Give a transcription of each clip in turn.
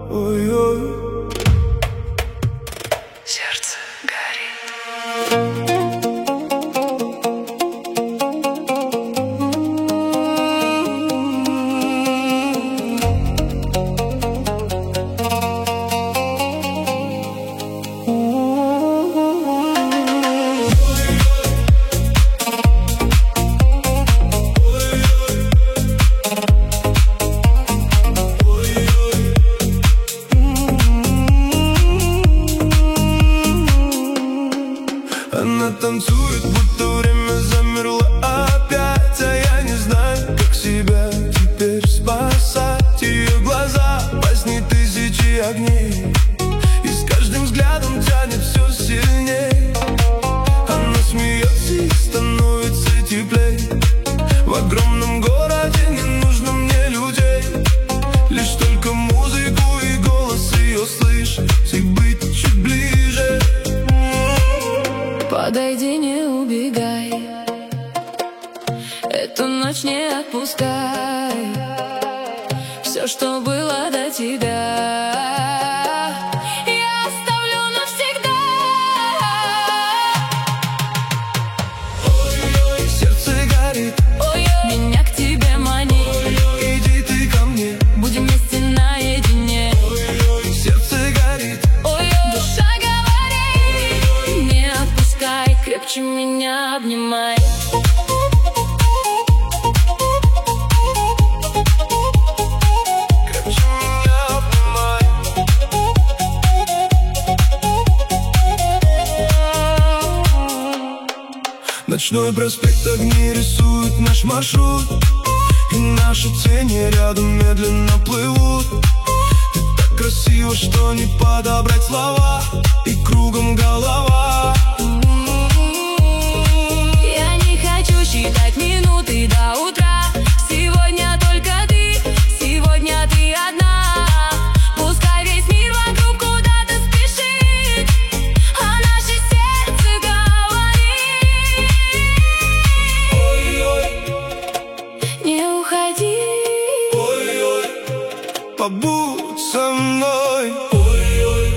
ой-ой. Сердце горит. Она танцует, будто время замерло опять, а я не знаю, как себя теперь спасать. Ее глаза во сне тысячи огней, и с каждым взглядом тянет все сильней. Она смеется и становится теплей. В огромном городе не нужно мне людей, лишь только музыку и голос ее слышать и быть чуть ближе. Подойди, не убегай, эту ночь не отпускай. Все, что было до тебя, я оставлю навсегда. Ой-ой, сердце горит, Ой-ой, меня к тебе манит. ой-ой, иди ты ко мне, Будем вместе наедине. ой-ой, сердце горит, Ой-ой, душа говорит, не отпускай, крепче меня обнимай. крепче меня обнимай. Ночной проспект, огни рисуют наш маршрут, и наши тени рядом медленно плывут. Ты так красиво, что не подобрать слова, и кругом голова. Я не хочу считать минуты до утра. Сегодня только ты, сегодня ты одна. Пускай весь мир вокруг куда-то спешит, а наше сердце говорит. Ой-ой, Не уходи. ой-ой, побудь со мной. Ой-ой.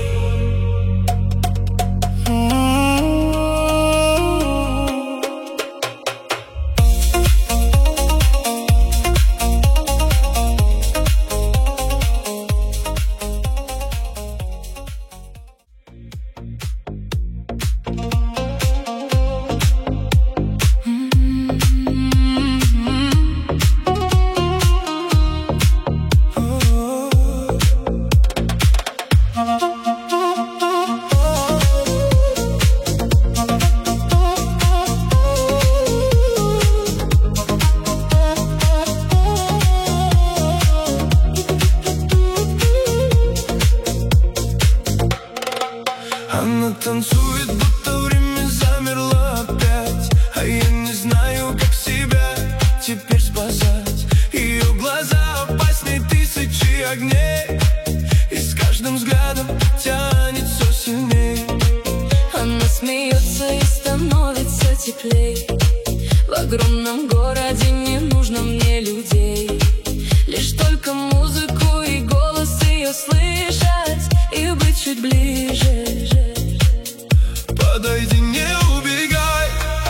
Она танцует, будто время замерло опять, а я не знаю, как себя теперь спасать. Ее глаза опасней тысячи огней, и с каждым взглядом тянет все сильней. Она смеется и становится теплей. В огромном городе не нужно мне людей, лишь только музыку и голос ее слышать и быть чуть ближе. Подойди, не убегай,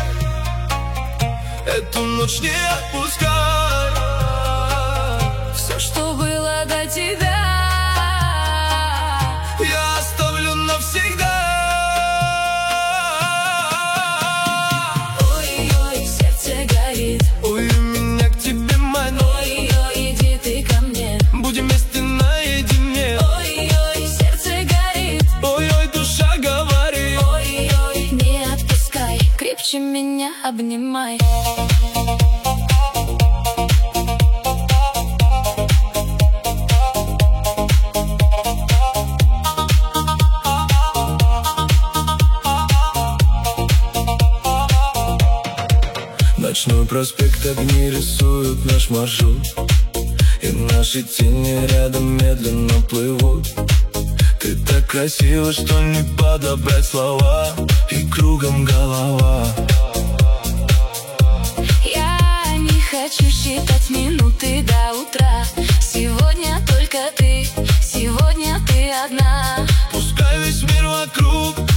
эту ночь не отпускай. Все, что было до тебя, Я оставлю навсегда. ой-ой, сердце горит. Ой, меня к тебе манит. Ой-ой, иди ты ко мне. Будем вместе наедине. Ой-ой, сердце горит. Ой-ой, душа говорит. Ой-ой, не отпускай, крепче меня обнимай. Ночной проспект, огни рисуют наш маршрут, и наши тени рядом медленно плывут. Ты так красива, что не подобрать слова, и кругом голова. Я не хочу считать минуты до утра. Сегодня только ты, сегодня одна. Пускай весь мир вокруг